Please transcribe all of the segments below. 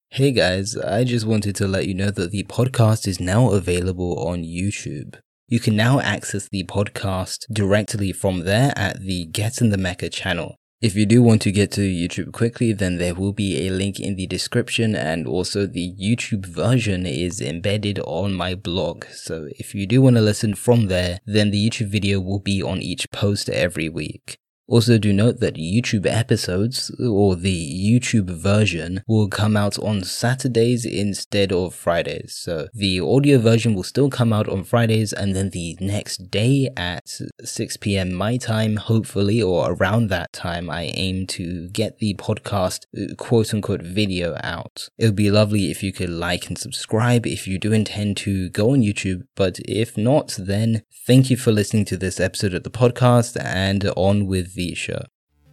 Hey guys, I just wanted to let you know that the podcast is now available on YouTube. You can now access the podcast directly from there at the Get in the Mecha channel. If you do want to get to YouTube quickly, then there will be a link in the description, and also the YouTube version is embedded on my blog. So if you do want to listen from there, then the YouTube video will be on each post every week. Also, do note that YouTube episodes, or the YouTube version, will come out on Saturdays instead of Fridays. So the audio version will still come out on Fridays, and then the next day at 6 p.m. my time, hopefully, or around that time, I aim to get the podcast quote-unquote video out. It would be lovely if you could like and subscribe if you do intend to go on YouTube, but if not, then thank you for listening to this episode of the podcast, and on with the show.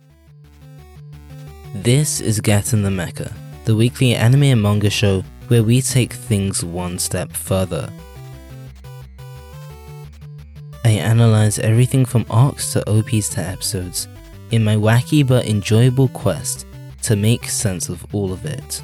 This is Get in the Mecha, the weekly anime and manga show where we take things one step further. I analyze everything from arcs to OPs to episodes in my wacky but enjoyable quest to make sense of all of it.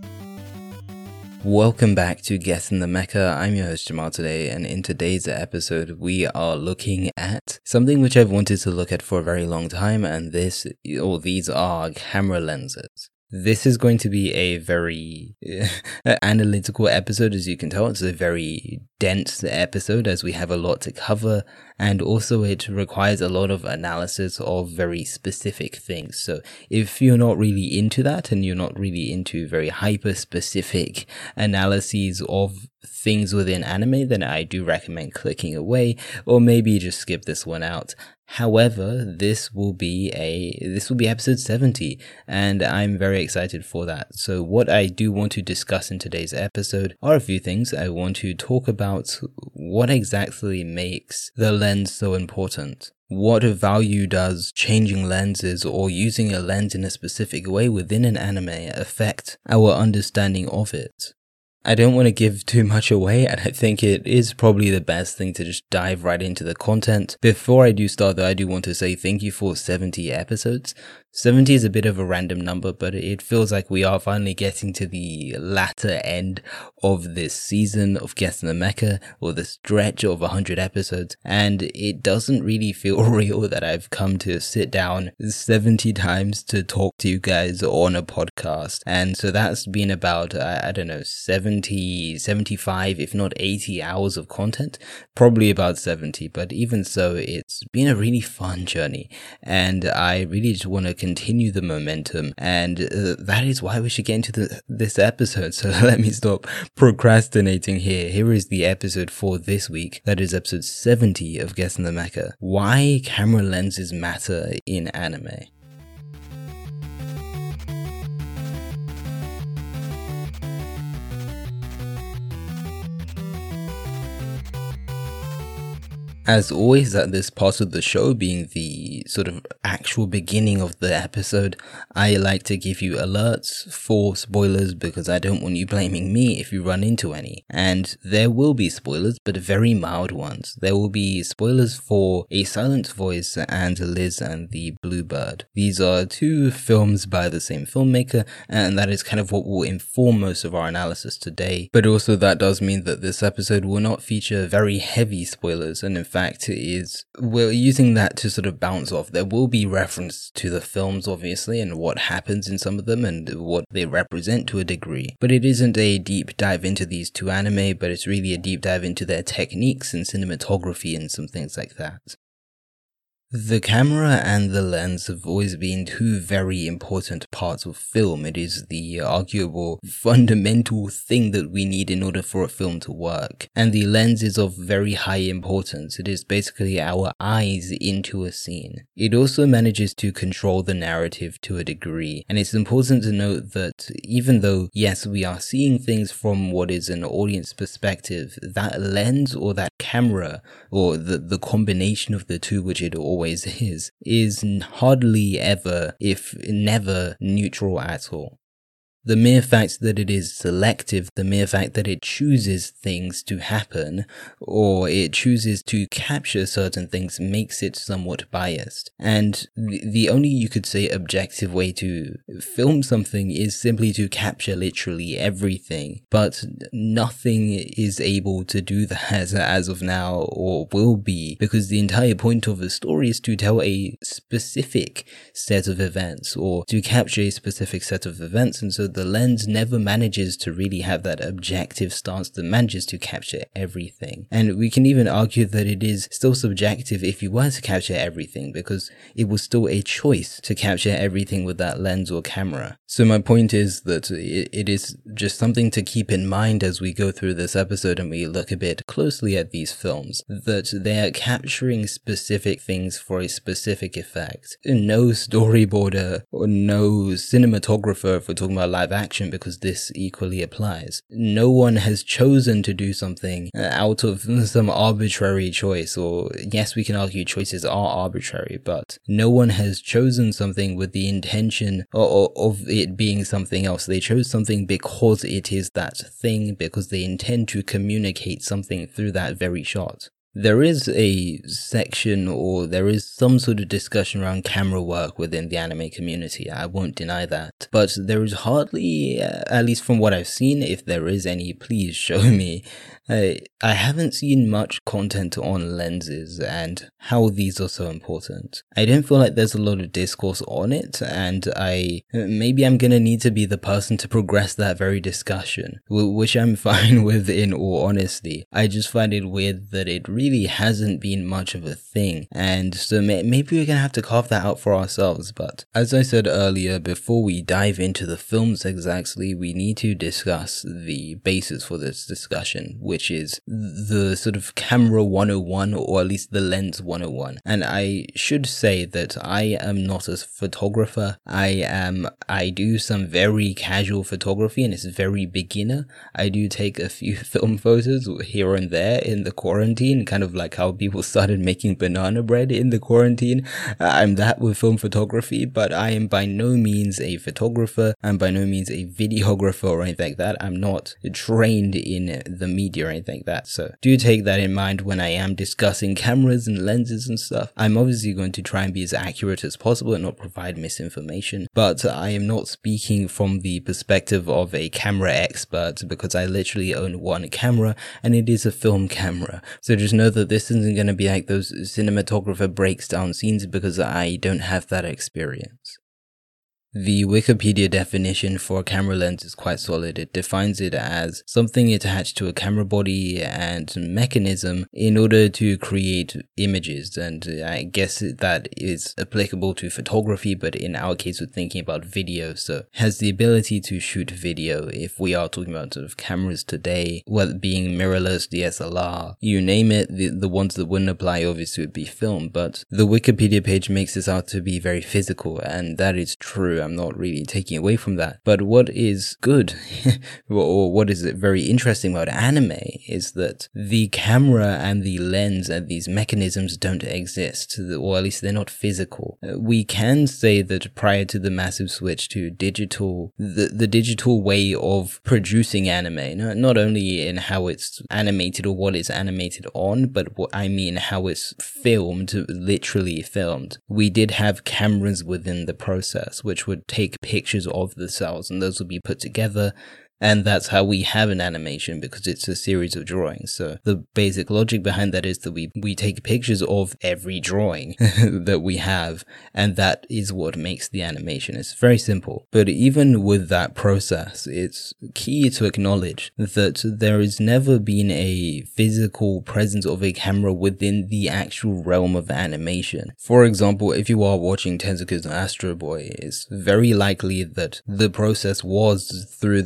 Welcome back to Get in the Mecha. I'm your host Jamal today, and in today's episode we are looking at something which I've wanted to look at for a very long time, and these are camera lenses. This is going to be a very analytical episode, as you can tell. It's a very dense episode as we have a lot to cover, and also it requires a lot of analysis of very specific things. So if you're not really into that, and you're not really into very hyper-specific analyses of things within anime, then I do recommend clicking away, or maybe just skip this one out. However, this will be episode 70, and I'm very excited for that. So what I do want to discuss in today's episode are a few things. I want to talk about what exactly makes the lens so important. What value does changing lenses or using a lens in a specific way within an anime affect our understanding of it? I don't want to give too much away, and I think it is probably the best thing to just dive right into the content. Before I do start though, I do want to say thank you for 70 episodes. 70 is a bit of a random number, but it feels like we are finally getting to the latter end of this season of Get in the Mecha, or the stretch of 100 episodes, and it doesn't really feel real that I've come to sit down 70 times to talk to you guys on a podcast. And so that's been about, 70, 75, if not 80 hours of content, probably about 70, but even so, it's been a really fun journey, and I really just want to continue the momentum, and that is why we should get into this episode. So let me stop procrastinating here. Here is the episode for this week. That is episode 70 of Get in the Mecha. Why camera lenses matter in anime. As always, at this part of the show, being the sort of actual beginning of the episode, I like to give you alerts for spoilers, because I don't want you blaming me if you run into any. And there will be spoilers, but very mild ones. There will be spoilers for A Silent Voice and Liz and the Bluebird. These are two films by the same filmmaker, and that is kind of what will inform most of our analysis today. But also that does mean that this episode will not feature very heavy spoilers, and in fact we're using that to sort of bounce off. There will be reference to the films, obviously, and what happens in some of them and what they represent to a degree, but it isn't a deep dive into these two anime, but it's really a deep dive into their techniques and cinematography and some things like that. The camera and the lens have always been two very important parts of film. It is the arguable fundamental thing that we need in order for a film to work. And the lens is of very high importance. It is basically our eyes into a scene. It also manages to control the narrative to a degree. And it's important to note that even though, yes, we are seeing things from what is an audience perspective, that lens or that camera, or the combination of the two, which it always is hardly ever, if never, neutral at all. The mere fact that it is selective, the mere fact that it chooses things to happen, or it chooses to capture certain things, makes it somewhat biased. And the only, you could say, objective way to film something is simply to capture literally everything. But nothing is able to do that as of now, or will be, because the entire point of the story is to tell a specific set of events, or to capture a specific set of events, and so the lens never manages to really have that objective stance that manages to capture everything. And we can even argue that it is still subjective if you were to capture everything, because it was still a choice to capture everything with that lens or camera. So my point is that it is just something to keep in mind as we go through this episode and we look a bit closely at these films, that they are capturing specific things for a specific effect. No storyboarder or no cinematographer, if we're talking about live action, because this equally applies. No one has chosen to do something out of some arbitrary choice, or yes, we can argue choices are arbitrary, but no one has chosen something with the intention of it being something else. They chose something because it is that thing, because they intend to communicate something through that very shot. There is a section, or there is some sort of discussion around camera work within the anime community. I won't deny that. But there is hardly, at least from what I've seen, if there is any, please show me. I haven't seen much content on lenses and how these are so important. I don't feel like there's a lot of discourse on it, and maybe I'm gonna need to be the person to progress that very discussion, which I'm fine with in all honesty. I just find it weird that it really hasn't been much of a thing, and so maybe we're gonna have to carve that out for ourselves. But as I said earlier, before we dive into the films exactly, we need to discuss the basis for this discussion, which is the sort of camera 101, or at least the lens 101. And I should say that I am not a photographer. I do some very casual photography, and it's very beginner. I do take a few film photos here and there in the quarantine, kind of like how people started making banana bread in the quarantine. I'm that with film photography, but I am by no means a photographer. I'm by no means a videographer or anything like that. I'm not trained in the media or anything like that. So do take that in mind when I am discussing cameras and lenses and stuff. I'm obviously going to try and be as accurate as possible and not provide misinformation, but I am not speaking from the perspective of a camera expert, because I literally own one camera and it is a film camera. So just know that this isn't going to be like those cinematographer breaks down scenes, because I don't have that experience. The Wikipedia definition for a camera lens is quite solid. It defines it as something attached to a camera body and mechanism in order to create images, and I guess that is applicable to photography, but in our case we're thinking about video, so has the ability to shoot video. If we are talking about sort of cameras today, whether being mirrorless, DSLR, you name it, the ones that wouldn't apply obviously would be film, but the Wikipedia page makes this out to be very physical, and that is true. I'm not really taking away from that. But what is good, or what is very interesting about anime, is that the camera and the lens and these mechanisms don't exist, or at least they're not physical. We can say that prior to the massive switch to digital, the digital way of producing anime, not only in how it's animated or what it's animated on, but what I mean how it's filmed, literally filmed. We did have cameras within the process, which would take pictures of the cells, and those will be put together, and that's how we have an animation, because it's a series of drawings. So the basic logic behind that is that we take pictures of every drawing that we have, and that is what makes the animation. It's very simple. But even with that process, it's key to acknowledge that there has never been a physical presence of a camera within the actual realm of animation. For example, if you are watching Tezuka's Astro Boy, it's very likely that the process was through the way I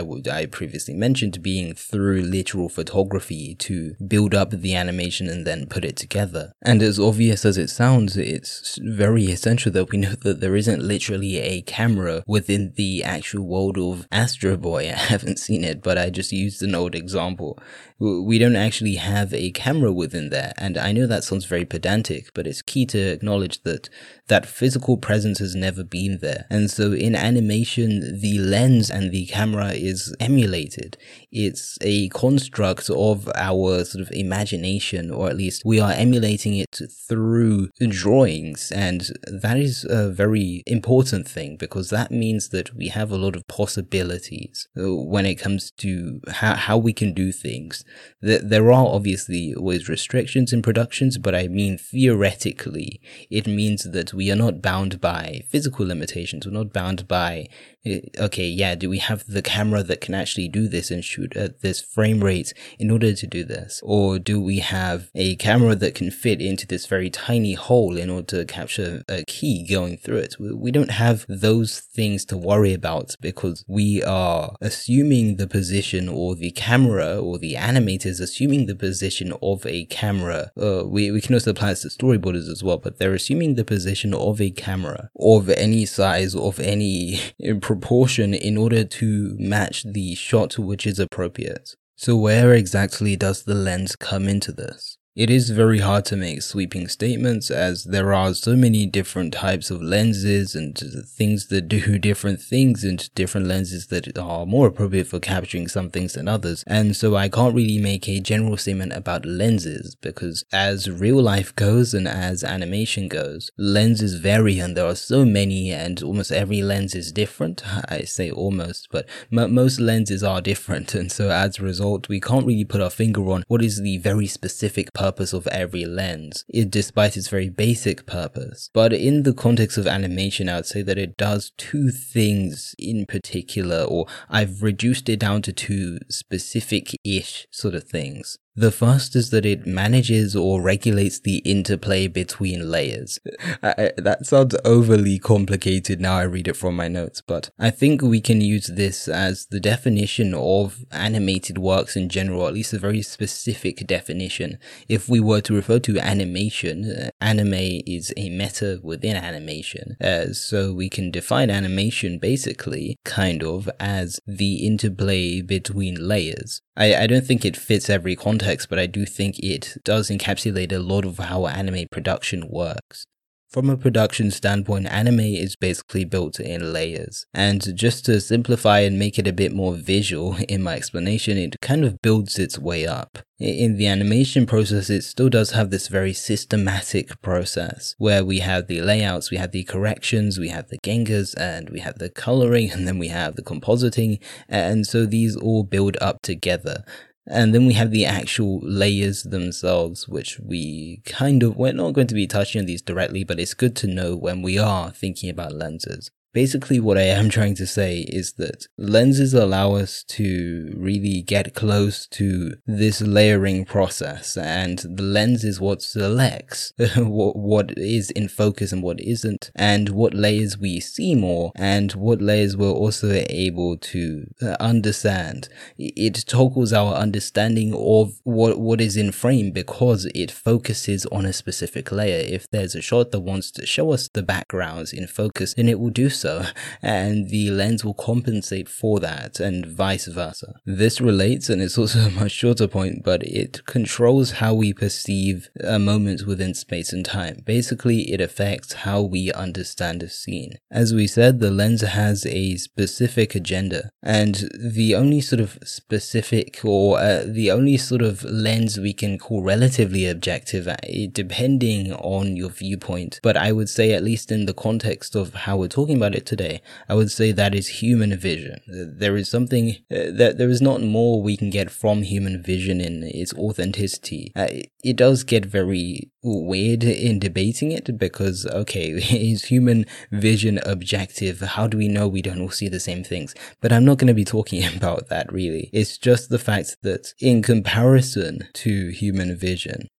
I previously mentioned, being through literal photography to build up the animation and then put it together. And as obvious as it sounds, it's very essential that we know that there isn't literally a camera within the actual world of Astro Boy. I haven't seen it, but I just used an old example. We don't actually have a camera within there, and I know that sounds very pedantic, but it's key to acknowledge that that physical presence has never been there. And so in animation, the lens and the camera is emulated. It's a construct of our sort of imagination, or at least we are emulating it through drawings, and that is a very important thing because that means that we have a lot of possibilities when it comes to how we can do things. There are obviously always restrictions in productions, but I mean theoretically, it means that we are not bound by physical limitations. We're not bound by, okay, yeah, do we have the camera that can actually do this and shoot at this frame rate in order to do this? Or do we have a camera that can fit into this very tiny hole in order to capture a key going through it? We don't have those things to worry about because we are assuming the position, or the camera or the animators assuming the position of a camera. We can also apply this to storyboarders as well, but they're assuming the position of a camera of any size, of any proportion, in order to match the shot which is appropriate. So where exactly does the lens come into this? It is very hard to make sweeping statements as there are so many different types of lenses and things that do different things, and different lenses that are more appropriate for capturing some things than others. And so I can't really make a general statement about lenses because as real life goes and as animation goes, lenses vary and there are so many, and almost every lens is different. I say almost, but most lenses are different, and so as a result we can't really put our finger on what is the very specific purpose of every lens, despite its very basic purpose. But in the context of animation, I would say that it does two things in particular, or I've reduced it down to two specific-ish sort of things. The first is that it manages or regulates the interplay between layers. That sounds overly complicated now I read it from my notes, but I think we can use this as the definition of animated works in general, at least a very specific definition. If we were to refer to animation, anime is a meta within animation. So we can define animation basically kind of as the interplay between layers. I don't think it fits every context, but I do think it does encapsulate a lot of how anime production works. From a production standpoint, anime is basically built in layers. And just to simplify and make it a bit more visual in my explanation, it kind of builds its way up. In the animation process, it still does have this very systematic process where we have the layouts, we have the corrections, we have the gengas, and we have the coloring, and then we have the compositing, and so these all build up together. And then we have the actual layers themselves, which we're not going to be touching on these directly, but it's good to know when we are thinking about lenses. Basically, what I am trying to say is that lenses allow us to really get close to this layering process, and the lens is what selects what is in focus and what isn't, and what layers we see more, and what layers we're also able to understand. It toggles our understanding of what is in frame because it focuses on a specific layer. If there's a shot that wants to show us the backgrounds in focus, then it will do so. And the lens will compensate for that, and vice versa. This relates, and it's also a much shorter point, but it controls how we perceive a moment within space and time. Basically, it affects how we understand a scene. As we said, the lens has a specific agenda, and the only sort of specific, or the only sort of lens we can call relatively objective, depending on your viewpoint, but I would say, at least in the context of how we're talking about it today, I would say that is human vision. There is something that there is not more we can get from human vision in its authenticity. It does get very weird in debating it because, okay, is human vision objective? How do we know we don't all see the same things? But I'm not going to be talking about that really. It's just the fact that in comparison to human vision,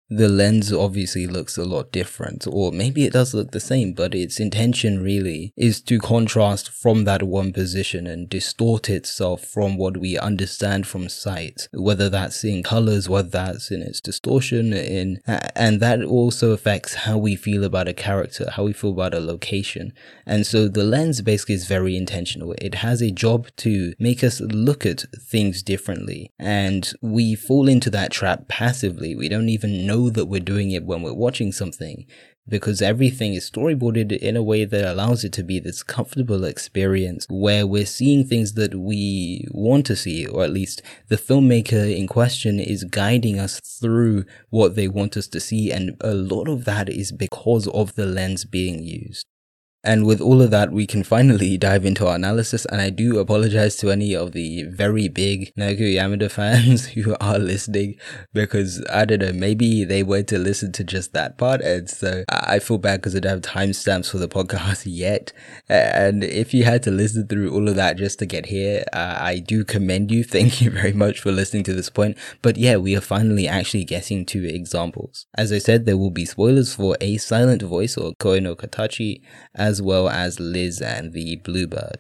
The lens obviously looks a lot different, or maybe it does look the same, but its intention really is to contrast from that one position and distort itself from what we understand from sight, whether that's in colors, whether that's in its distortion, and that also affects how we feel about a character, how we feel about a location. And so the lens basically is very intentional. It has a job to make us look at things differently, and we fall into that trap passively. We don't even know that we're doing it when we're watching something, because everything is storyboarded in a way that allows it to be this comfortable experience where we're seeing things that we want to see, or at least the filmmaker in question is guiding us through what they want us to see, and a lot of that is because of the lens being used. And with all of that, we can finally dive into our analysis, and I do apologize to any of the very big Naoko Yamada fans who are listening, because, I don't know, maybe they were to listen to just that part, and so I feel bad because I don't have timestamps for the podcast yet, and if you had to listen through all of that just to get here, I do commend you. Thank you very much for listening to this point. But yeah, we are finally actually getting to examples. As I said, there will be spoilers for A Silent Voice, or Koe no Katachi, as well as Liz and the Bluebird.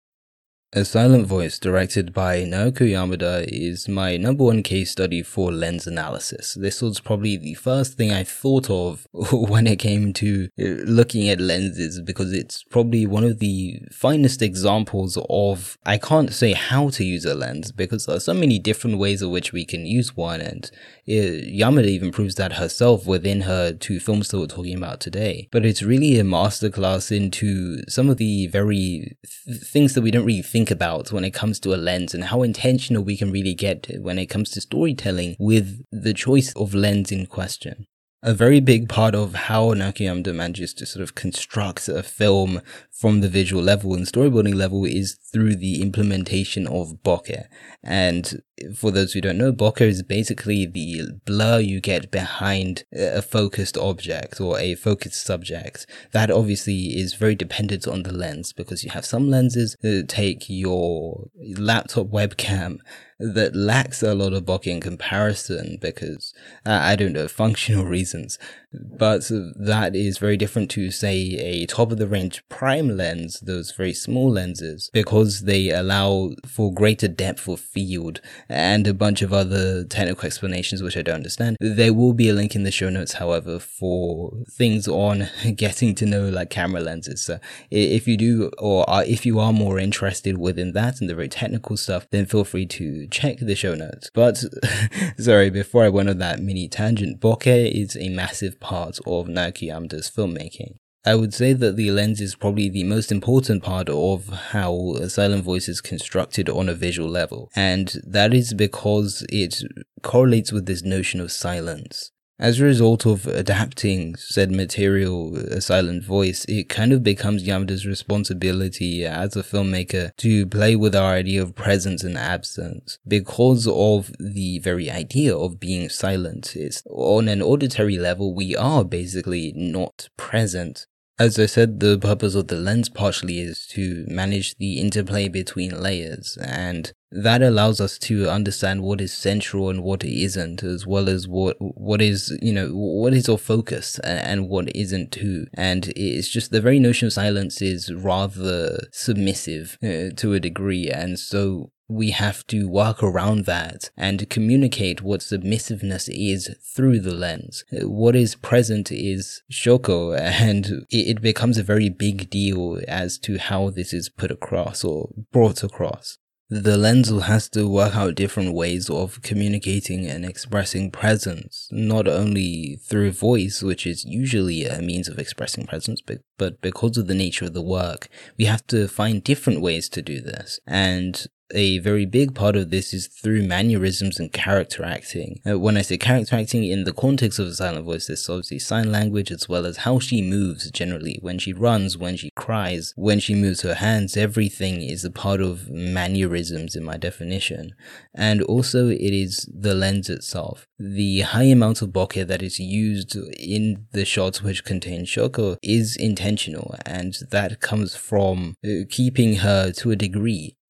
A Silent Voice, directed by Naoko Yamada, is my number one case study for lens analysis. This was probably the first thing I thought of when it came to looking at lenses, because it's probably one of the finest examples of, I can't say how to use a lens, because there are so many different ways in which we can use one, and Yamada even proves that herself within her two films that we're talking about today. But it's really a masterclass into some of the very things that we don't really think about when it comes to a lens, and how intentional we can really get when it comes to storytelling with the choice of lens in question. A very big part of how Naoko Yamada manages to sort of construct a film from the visual level and storyboarding level is through the implementation of bokeh. And for those who don't know, bokeh is basically the blur you get behind a focused object or a focused subject. That obviously is very dependent on the lens, because you have some lenses that take your laptop webcam that lacks a lot of bokeh in comparison because, I don't know, functional reasons. But that is very different to, say, a top-of-the-range prime lens, those very small lenses, because they allow for greater depth of field and a bunch of other technical explanations which I don't understand. There will be a link in the show notes, however, for things on getting to know like camera lenses. So if you do, or if you are more interested within that and the very technical stuff, then feel free to check the show notes. But sorry, before I went on that mini tangent, bokeh is a massive part of Naoko Yamada's filmmaking. I would say that the lens is probably the most important part of how A Silent Voice is constructed on a visual level, and that is because it correlates with this notion of silence. As a result of adapting said material, A Silent Voice, it kind of becomes Yamada's responsibility as a filmmaker to play with our idea of presence and absence. Because of the very idea of being silent, it's on an auditory level, we are basically not present. As I said, the purpose of the lens partially is to manage the interplay between layers, and that allows us to understand what is central and what isn't, as well as what is, what is our focus and what isn't too. And it's just the very notion of silence is rather submissive to a degree, and so we have to work around that and communicate what submissiveness is through the lens. What is present is shoko, and it becomes a very big deal as to how this is put across or brought across. The lens has to work out different ways of communicating and expressing presence, not only through voice, which is usually a means of expressing presence, but because of the nature of the work, we have to find different ways to do this. And a very big part of this is through mannerisms and character acting. When I say character acting in the context of A Silent Voice, there's obviously sign language as well as how she moves generally. When she runs, when she cries, when she moves her hands, everything is a part of mannerisms in my definition. And also it is the lens itself. The high amount of bokeh that is used in the shots which contain shoko is intentional, and that comes from keeping her to a degree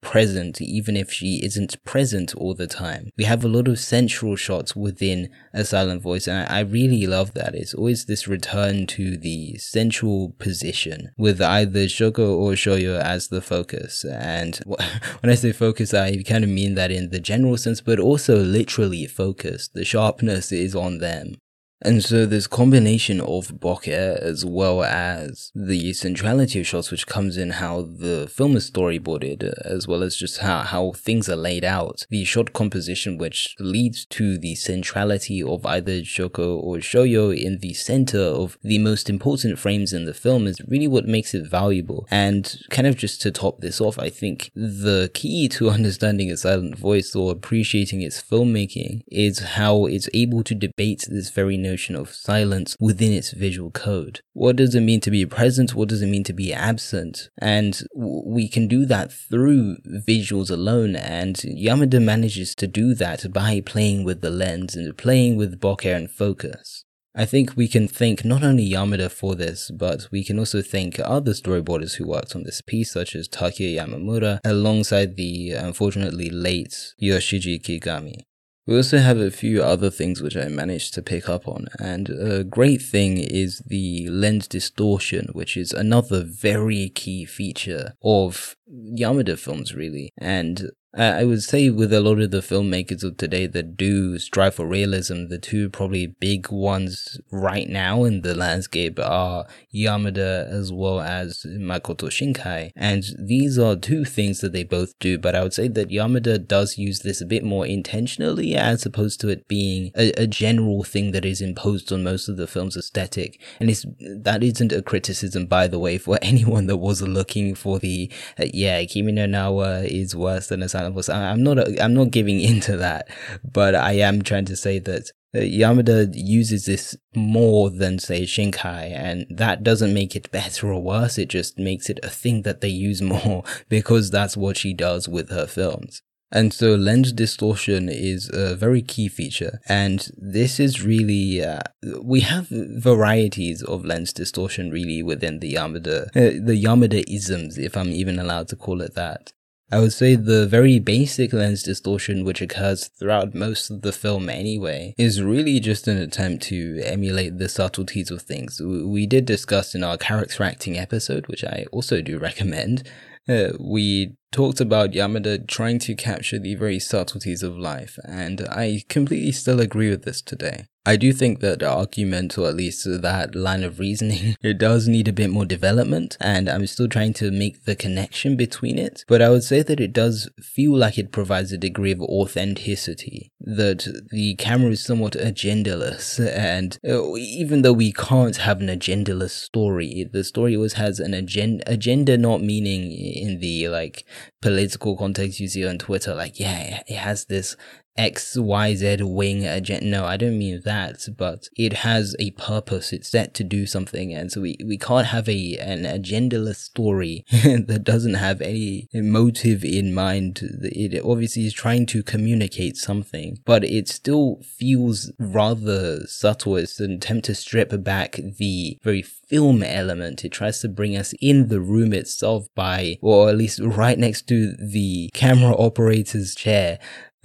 present even if she isn't present all the time. We have a lot of central shots within A Silent Voice, and I really love that. It's always this return to the central position with either Shoko or Shoyo as the focus. And when I say focus, I kind of mean that in the general sense, but also literally focus. The sharpness is on them. And so this combination of bokeh as well as the centrality of shots, which comes in how the film is storyboarded, as well as just how things are laid out. The shot composition which leads to the centrality of either Shoko or Shoyo in the center of the most important frames in the film is really what makes it valuable. And kind of just to top this off, I think the key to understanding A Silent Voice or appreciating its filmmaking is how it's able to debate this very notion of silence within its visual code. What does it mean to be present? What does it mean to be absent? And we can do that through visuals alone, and Yamada manages to do that by playing with the lens and playing with bokeh and focus. I think we can thank not only Yamada for this, but we can also thank other storyboarders who worked on this piece, such as Takuya Yamamura, alongside the unfortunately late Yoshiji Kigami. We also have a few other things which I managed to pick up on, and a great thing is the lens distortion, which is another very key feature of Yamada films, really. And I would say with a lot of the filmmakers of today that do strive for realism, the two probably big ones right now in the landscape are Yamada as well as Makoto Shinkai. And these are two things that they both do, but I would say that Yamada does use this a bit more intentionally as opposed to it being a general thing that is imposed on most of the film's aesthetic. And that isn't a criticism, by the way, for anyone that was looking for the, Kimi no Nawa is worse than A Silent Voice. I'm not giving into that, but I am trying to say that Yamada uses this more than, say, Shinkai, and that doesn't make it better or worse, it just makes it a thing that they use more because that's what she does with her films. And so lens distortion is a very key feature, and this is really, we have varieties of lens distortion really within the Yamada-isms, if I'm even allowed to call it that. I would say the very basic lens distortion, which occurs throughout most of the film anyway, is really just an attempt to emulate the subtleties of things. We did discuss in our character acting episode, which I also do recommend, we talked about Yamada trying to capture the very subtleties of life, and I completely still agree with this today. I do think that the argument, or at least that line of reasoning, it does need a bit more development, and I'm still trying to make the connection between it, but I would say that it does feel like it provides a degree of authenticity, that the camera is somewhat agendaless, and even though we can't have an agendaless story, the story always has an agenda not meaning in the, political context you see on Twitter, it has this XYZ wing agenda. No, I don't mean that, but it has a purpose. It's set to do something, and so we can't have an agendaless story that doesn't have any motive in mind. It obviously is trying to communicate something, but it still feels rather subtle. It's an attempt to strip back the very film element. It tries to bring us in the room itself by, or at least right next to the camera operator's chair.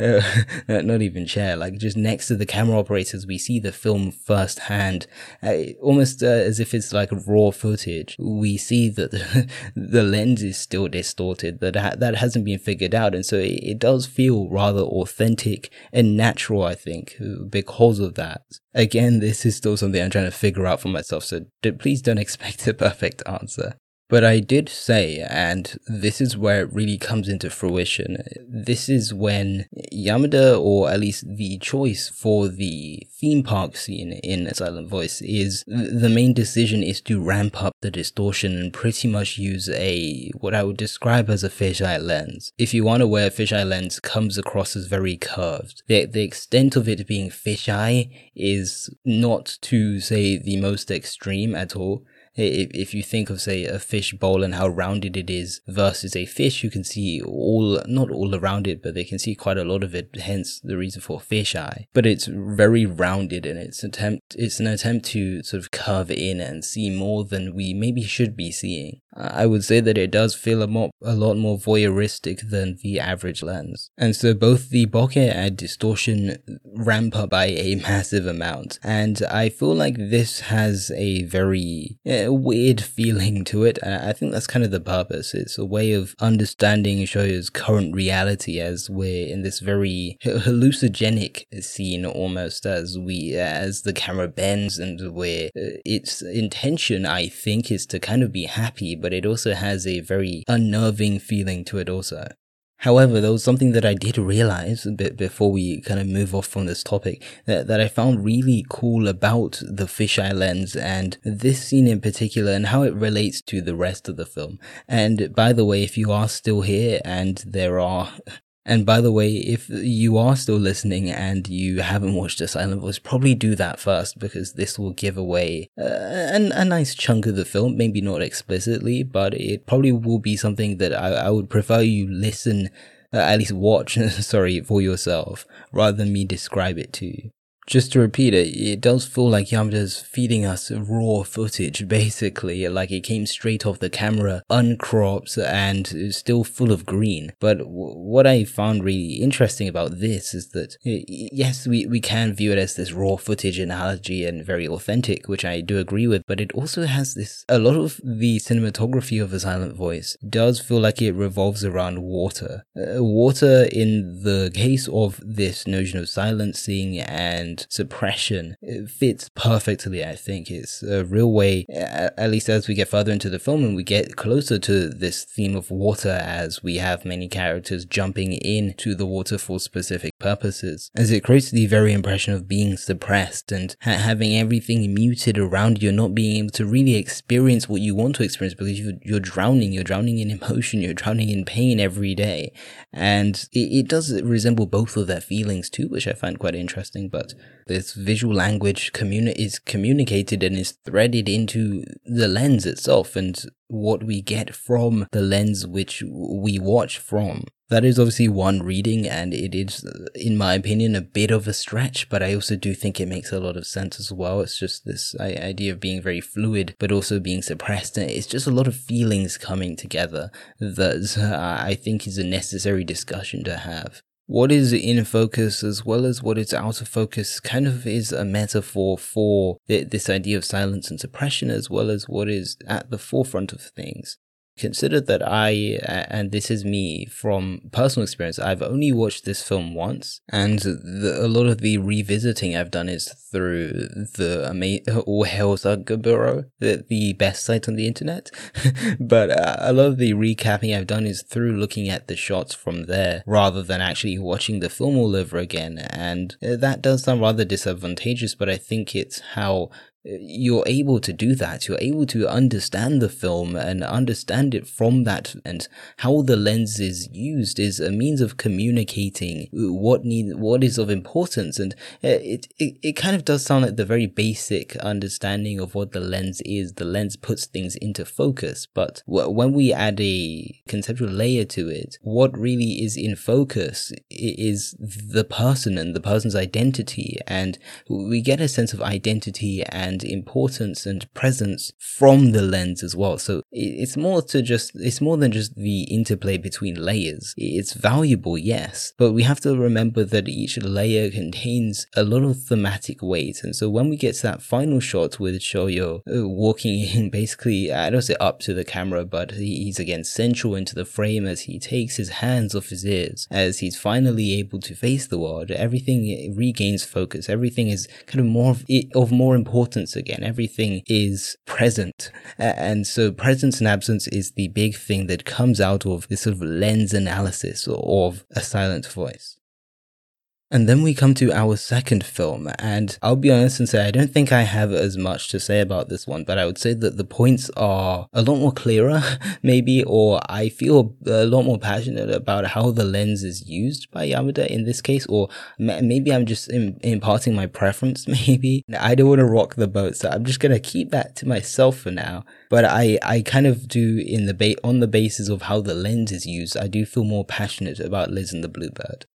Not even chair, just next to the camera operators, we see the film firsthand, almost as if it's like raw footage. We see that the lens is still distorted, that hasn't been figured out, and so it does feel rather authentic and natural, I think, because of that. Again, this is still something I'm trying to figure out for myself, so please don't expect a perfect answer. But I did say, and this is where it really comes into fruition, this is when Yamada, or at least the choice for the theme park scene in A Silent Voice, is the main decision is to ramp up the distortion and pretty much use what I would describe as a fisheye lens. If you aren't aware, fisheye lens comes across as very curved. The extent of it being fisheye is not to say the most extreme at all. If you think of, say, a fish bowl and how rounded it is versus a fish, you can see not all around it, but they can see quite a lot of it, hence the reason for fisheye. But it's very rounded, and it's an attempt to sort of curve in and see more than we maybe should be seeing. I would say that it does feel a lot more voyeuristic than the average lens. And so both the bokeh and distortion ramp up by a massive amount. And I feel like this has a very weird feeling to it. And I think that's kind of the purpose. It's a way of understanding Shoyo's current reality as we're in this very hallucinogenic scene almost as the camera bends and where its intention, I think, is to kind of be happy, but it also has a very unnerving feeling to it also. However, there was something that I did realize a bit before we kind of move off from this topic that I found really cool about the fisheye lens and this scene in particular and how it relates to the rest of the film. And by the way, if you are still here and by the way, if you are still listening and you haven't watched A Silent Voice, probably do that first because this will give away a nice chunk of the film. Maybe not explicitly, but it probably will be something that I would prefer you listen, at least watch, for yourself, rather than me describe it to you. Just to repeat it, it does feel like Yamada's feeding us raw footage, basically, like it came straight off the camera, uncropped and still full of green. But what I found really interesting about this is that, yes, we can view it as this raw footage analogy and very authentic, which I do agree with, but it also has a lot of the cinematography of A Silent Voice does feel like it revolves around water. Water in the case of this notion of silencing and suppression, it fits perfectly. I think it's a real way, at least as we get further into the film and we get closer to this theme of water, as we have many characters jumping into the water for specific purposes, as it creates the very impression of being suppressed and having everything muted around you, not being able to really experience what you want to experience because you're drowning in emotion, you're drowning in pain every day. And it does resemble both of their feelings too, which I find quite interesting. But this visual language is communicated and is threaded into the lens itself and what we get from the lens which we watch from. That is obviously one reading, and it is, in my opinion, a bit of a stretch, but I also do think it makes a lot of sense as well. It's just this idea of being very fluid, but also being suppressed. And it's just a lot of feelings coming together that I think is a necessary discussion to have. What is in focus as well as what is out of focus kind of is a metaphor for this idea of silence and suppression, as well as what is at the forefront of things. Consider that and this is me from personal experience, I've only watched this film once, and a lot of the revisiting I've done is through the All Hail Sakaguro, the best site on the internet. But a lot of the recapping I've done is through looking at the shots from there, rather than actually watching the film all over again. And that does sound rather disadvantageous, but I think it's how you're able to do that. You're able to understand the film and understand it from that, and how the lens is used is a means of communicating what is of importance. And it kind of does sound like the very basic understanding of what the lens is. The lens puts things into focus, but when we add a conceptual layer to it, what really is in focus is the person and the person's identity, and we get a sense of identity and importance and presence from the lens as well. So it's more than just the interplay between layers. It's valuable, yes, but we have to remember that each layer contains a lot of thematic weight. And so when we get to that final shot with Shoyo walking in, basically, I don't say up to the camera, but he's again central into the frame as he takes his hands off his ears, as he's finally able to face the world. Everything regains focus. Everything is kind of more importance again. Everything is present. And so presence and absence is the big thing that comes out of this sort of lens analysis of A Silent Voice. And then we come to our second film, and I'll be honest and say I don't think I have as much to say about this one, but I would say that the points are a lot more clearer, maybe, or I feel a lot more passionate about how the lens is used by Yamada in this case, or maybe I'm just imparting my preference, maybe. I don't want to rock the boat, so I'm just going to keep that to myself for now. But I kind of do, on the basis of how the lens is used, I do feel more passionate about Liz and the Bluebird.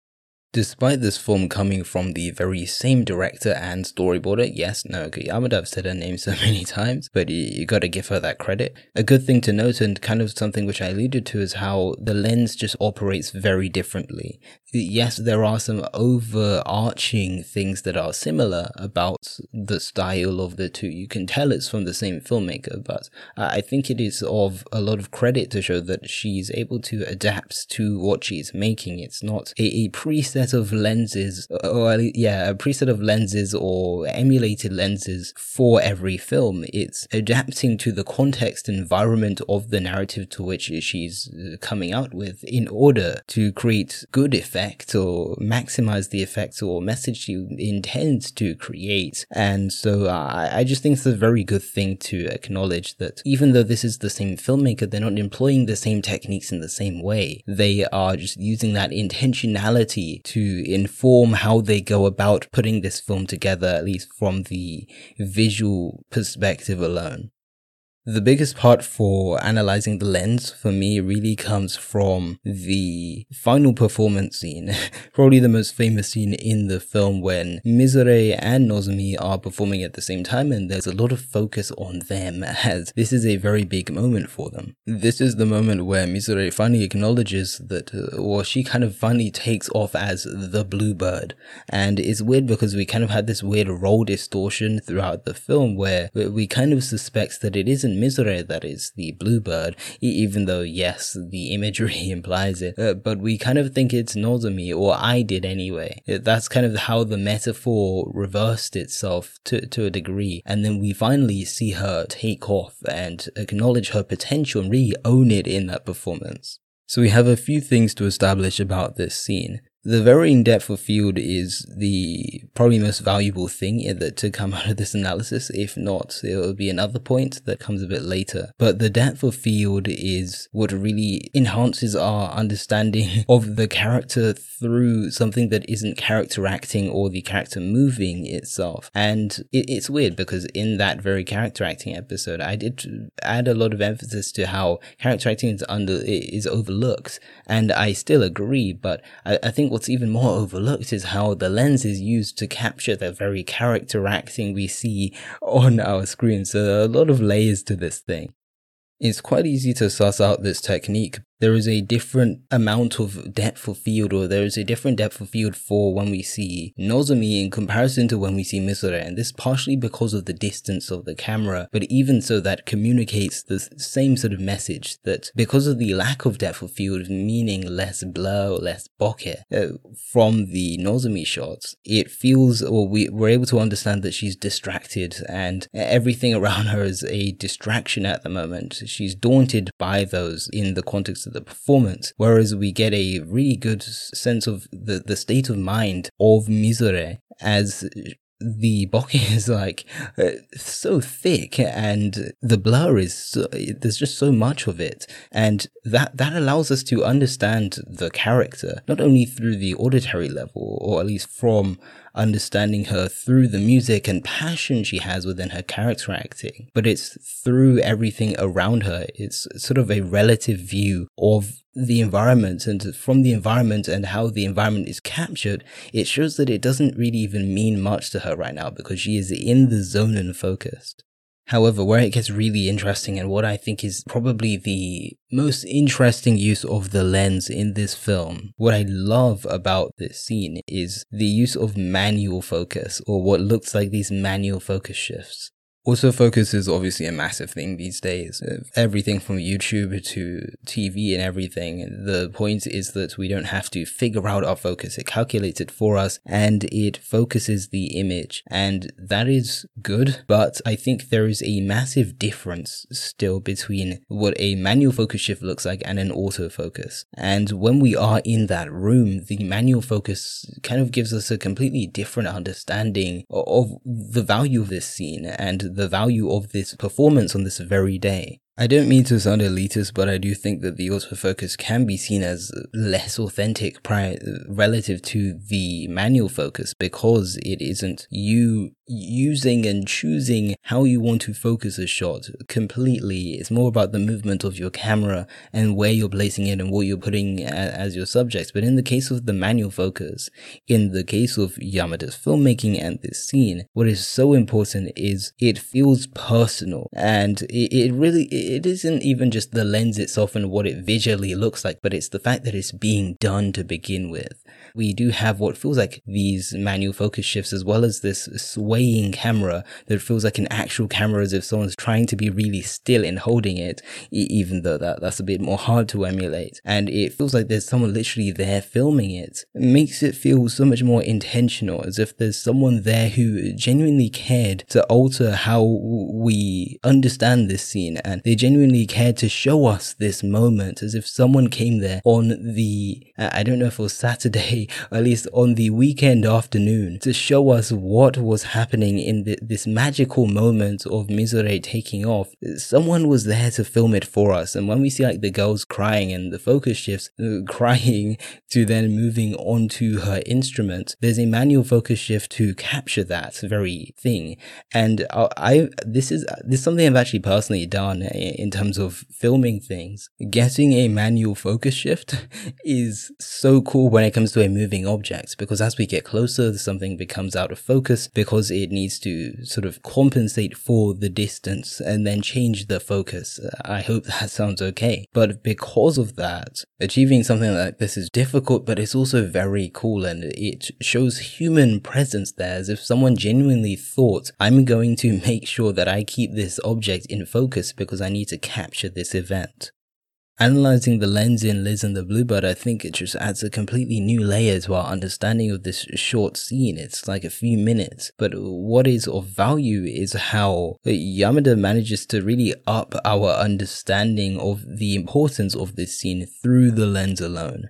Despite this film coming from the very same director and storyboarder, yes, Naoko Yamada, I've said her name so many times, but you gotta give her that credit. A good thing to note, and kind of something which I alluded to, is how the lens just operates very differently. Yes, there are some overarching things that are similar about the style of the two. You can tell it's from the same filmmaker, but I think it is of a lot of credit to show that she's able to adapt to what she's making. It's not a preset of lenses, a preset of lenses or emulated lenses for every film. It's adapting to the context and environment of the narrative to which she's coming out with in order to create good effects or maximize the effects or message you intend to create. And so I just think it's a very good thing to acknowledge that even though this is the same filmmaker, they're not employing the same techniques in the same way. They are just using that intentionality to inform how they go about putting this film together, at least from the visual perspective alone. The biggest part for analyzing the lens for me really comes from the final performance scene, probably the most famous scene in the film, when Mizore and Nozomi are performing at the same time, and there's a lot of focus on them as this is a very big moment for them. This is the moment where Mizore finally acknowledges that, or she kind of finally takes off as the Bluebird. And it's weird because we kind of had this weird role distortion throughout the film where we kind of suspect that it isn't Mizore that is the Bluebird, even though yes, the imagery implies it, but we kind of think it's Nozomi, or I did anyway. That's kind of how the metaphor reversed itself to a degree, and then we finally see her take off and acknowledge her potential and really own it in that performance. So we have a few things to establish about this scene. The varying depth of field is the probably most valuable thing to come out of this analysis. If not, it will be another point that comes a bit later. But the depth of field is what really enhances our understanding of the character through something that isn't character acting or the character moving itself. And it's weird because in that very character acting episode, I did add a lot of emphasis to how character acting is overlooked. And I still agree, but I think what's even more overlooked is how the lens is used to capture the very character acting we see on our screen. So there are a lot of layers to this thing. It's quite easy to suss out this technique. There is a different amount of depth of field, or there is a different depth of field for when we see Nozomi in comparison to when we see Mizore, and this partially because of the distance of the camera, but even so that communicates the same sort of message, that because of the lack of depth of field, meaning less blur or less bokeh from the Nozomi shots, it feels, or we're able to understand that she's distracted and everything around her is a distraction at the moment. She's daunted by those in the context of the performance, whereas we get a really good sense of the state of mind of Mizore as the bokeh is like so thick and the blur is there's just so much of it, and that allows us to understand the character not only through the auditory level, or at least from understanding her through the music and passion she has within her character acting, but it's through everything around her. It's sort of a relative view of the environment, and from the environment and how the environment is captured, it shows that it doesn't really even mean much to her right now because she is in the zone and focused. However, where it gets really interesting, and what I think is probably the most interesting use of the lens in this film, what I love about this scene is the use of manual focus, or what looks like these manual focus shifts. Autofocus is obviously a massive thing these days. Everything from YouTube to TV and everything. The point is that we don't have to figure out our focus. It calculates it for us and it focuses the image. And that is good, but I think there is a massive difference still between what a manual focus shift looks like and an autofocus. And when we are in that room, the manual focus kind of gives us a completely different understanding of the value of this scene and the value of this performance on this very day. I don't mean to sound elitist, but I do think that the autofocus can be seen as less authentic relative to the manual focus, because it isn't you using and choosing how you want to focus a shot completely. It's more about the movement of your camera and where you're placing it and what you're putting as your subjects. But in the case of the manual focus, in the case of Yamada's filmmaking and this scene, what is so important is it feels personal, and it isn't even just the lens itself and what it visually looks like, but it's the fact that it's being done to begin with. We do have what feels like these manual focus shifts, as well as this swaying camera that feels like an actual camera, as if someone's trying to be really still in holding it, even though that's a bit more hard to emulate. And it feels like there's someone literally there filming it. It makes it feel so much more intentional, as if there's someone there who genuinely cared to alter how we understand this scene, and they genuinely cared to show us this moment, as if someone came there on the, I don't know if it was Saturday, or at least on the weekend afternoon, to show us what was happening in this magical moment of Mizore taking off. Someone was there to film it for us. And when we see like the girls crying and the focus shifts, crying to then moving on to her instrument, there's a manual focus shift to capture that very thing. And this is something I've actually personally done in terms of filming things. Getting a manual focus shift is so cool when it comes to a moving object, because as we get closer, something becomes out of focus because it needs to sort of compensate for the distance and then change the focus. I hope that sounds okay. But because of that, achieving something like this is difficult, but it's also very cool, and it shows human presence there, as if someone genuinely thought, I'm going to make sure that I keep this object in focus because I need to capture this event. Analyzing the lens in Liz and the Bluebird, I think it just adds a completely new layer to our understanding of this short scene. It's like a few minutes, but what is of value is how Yamada manages to really up our understanding of the importance of this scene through the lens alone.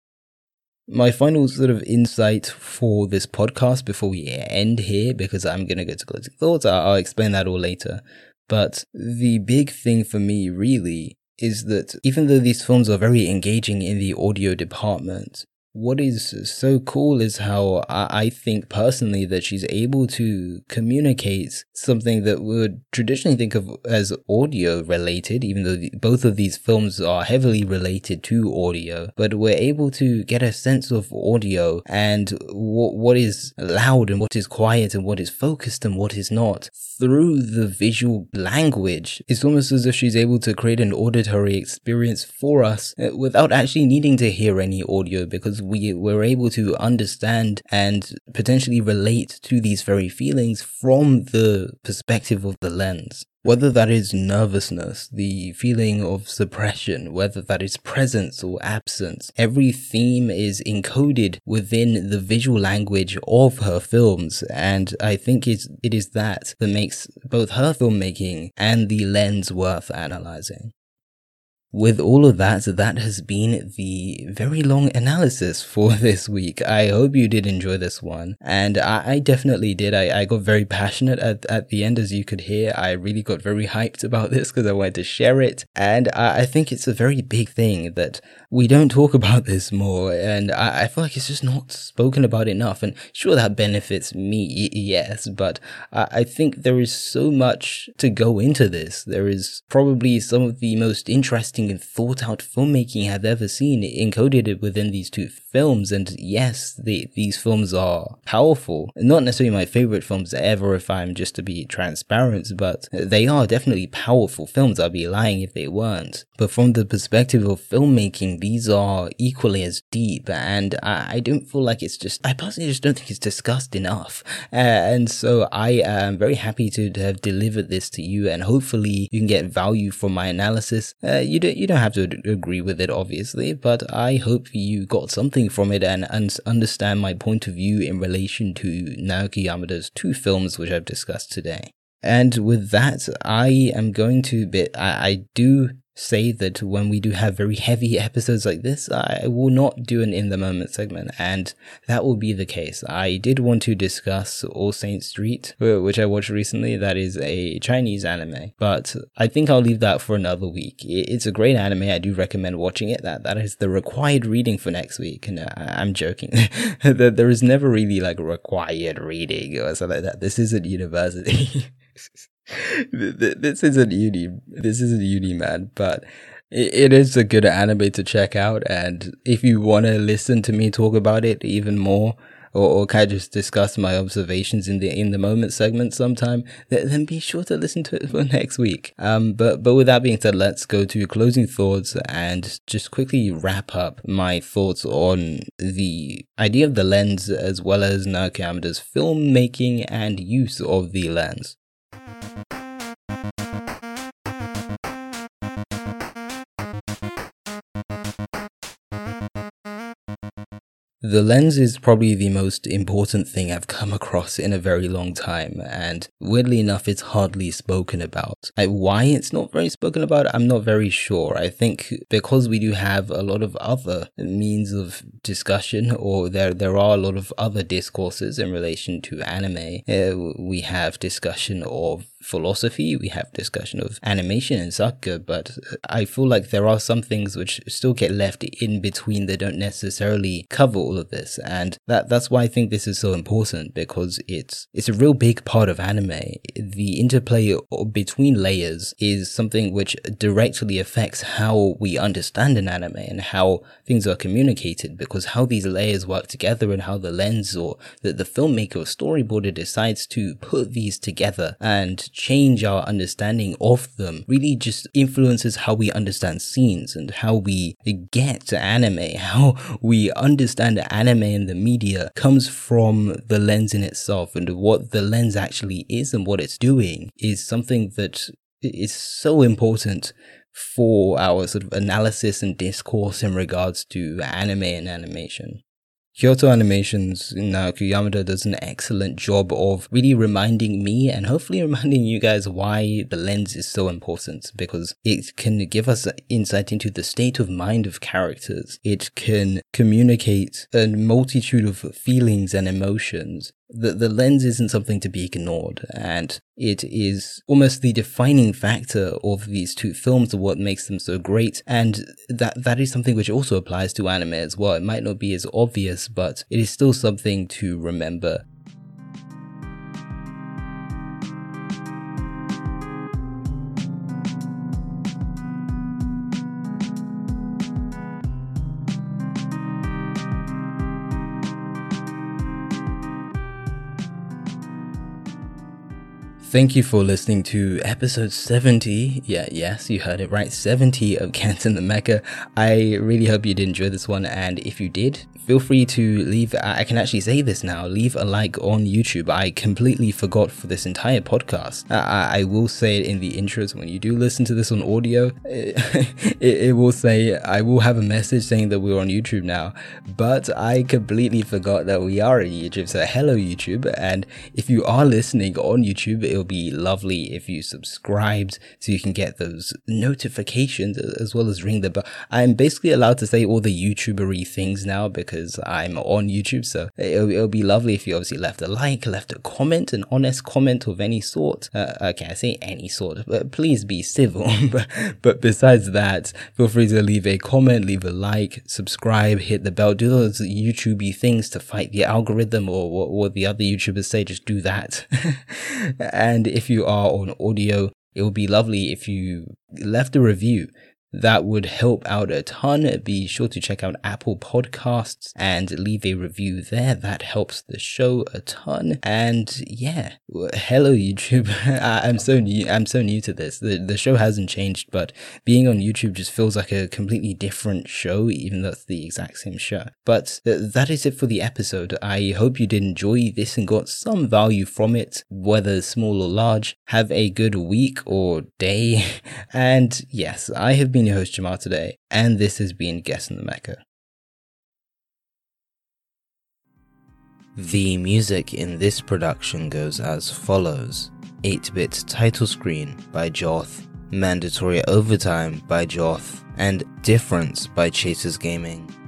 My final sort of insight for this podcast before we end here, because I'm going to go to closing thoughts, I'll explain that all later. But the big thing for me really is that even though these films are very engaging in the audio department, what is so cool is how I think personally that she's able to communicate something that we would traditionally think of as audio related, even though both of these films are heavily related to audio, but we're able to get a sense of audio and what is loud and what is quiet and what is focused and what is not through the visual language. It's almost as if she's able to create an auditory experience for us without actually needing to hear any audio, because we're able to understand and potentially relate to these very feelings from the perspective of the lens. Whether that is nervousness, the feeling of suppression, whether that is presence or absence, every theme is encoded within the visual language of her films, and I think it is that makes both her filmmaking and the lens worth analyzing. With all of that, that has been the very long analysis for this week. I hope you did enjoy this one. And I definitely did. I got very passionate at the end, as you could hear. I really got very hyped about this because I wanted to share it. And I think it's a very big thing that we don't talk about this more. And I feel like it's just not spoken about enough. And sure, that benefits me, yes. But I think there is so much to go into this. There is probably some of the most interesting and thought out filmmaking I've ever seen encoded within these two films. And yes, these films are powerful. Not necessarily my favorite films ever, if I'm just to be transparent, but they are definitely powerful films. I'd be lying if they weren't. But from the perspective of filmmaking, these are equally as deep, and I don't feel like I personally just don't think it's discussed enough. And so I am very happy to have delivered this to you, and hopefully you can get value from my analysis. You don't have to agree with it, obviously, but I hope you got something from it and understand my point of view in relation to Naoki Yamada's two films which I've discussed today. And with that, I am going to I do say that when we do have very heavy episodes like this, I will not do an In the Moment segment, and that will be the case. I did want to discuss All Saints Street, which I watched recently. That is a Chinese anime, but I think I'll leave that for another week. It's a great anime. I do recommend watching it. That is the required reading for next week, and I'm joking. There is never really like required reading or something like that. This isn't university. This isn't uni, man, but it is a good anime to check out. And if you want to listen to me talk about it even more, or kind of just discuss my observations in the moment segment sometime, then be sure to listen to it for next week. But with that being said, let's go to closing thoughts and just quickly wrap up my thoughts on the idea of the lens, as well as Naoki Yamada's filmmaking and use of the lens. The lens is probably the most important thing I've come across in a very long time, and weirdly enough, it's hardly spoken about. Why it's not very spoken about, I'm not very sure. I think because we do have a lot of other means of discussion, or there are a lot of other discourses in relation to anime. We have discussion of philosophy, we have discussion of animation and soccer, but I feel like there are some things which still get left in between that don't necessarily cover all of this, and that's why I think this is so important, because it's a real big part of anime. The interplay between layers is something which directly affects how we understand an anime and how things are communicated, because how these layers work together and how the lens or the filmmaker or storyboarder decides to put these together and change our understanding of them really just influences how we understand scenes and how we get to anime. How we understand anime and the media comes from the lens in itself, and what the lens actually is and what it's doing is something that is so important for our sort of analysis and discourse in regards to anime and animation. Kyoto Animation's Naoki Yamada does an excellent job of really reminding me and hopefully reminding you guys why the lens is so important, because it can give us insight into the state of mind of characters. It can communicate a multitude of feelings and emotions. The lens isn't something to be ignored, and it is almost the defining factor of these two films, of what makes them so great, and that is something which also applies to anime as well. It might not be as obvious, but it is still something to remember. Thank you for listening to episode 70. Yes, you heard it right. 70 of Kent and the Mecha. I really hope you did enjoy this one, and if you did, feel free to leave, I can actually say this now, leave a like on YouTube. I completely forgot for this entire podcast. I will say it in the intros when you do listen to this on audio. It will say, I will have a message saying that we're on YouTube now, but I completely forgot that we are on YouTube. So hello YouTube, and if you are listening on YouTube, it'll be lovely if you subscribed so you can get those notifications as well as ring the bell. I'm basically allowed to say all the YouTubery things now because I'm on YouTube, so it'll be lovely if you obviously left a like, left a comment, an honest comment of any sort. Okay, I say any sort, but please be civil. But besides that, feel free to leave a comment, leave a like, subscribe, hit the bell, do those YouTubey things to fight the algorithm, or what the other YouTubers say, just do that. And if you are on audio, it would be lovely if you left a review. That would help out a ton. Be sure to check out Apple Podcasts and leave a review there. That helps the show a ton. And yeah, hello YouTube. I'm so new to this. The show hasn't changed, but being on YouTube just feels like a completely different show, even though it's the exact same show. But that is it for the episode. I hope you did enjoy this and got some value from it, whether small or large. Have a good week or day. And yes, I have been your host Jamal today, and this has been Guess in the Mecha. The music in this production goes as follows: 8-bit title screen by Joth, Mandatory Overtime by Joth, and Difference by Chasers Gaming.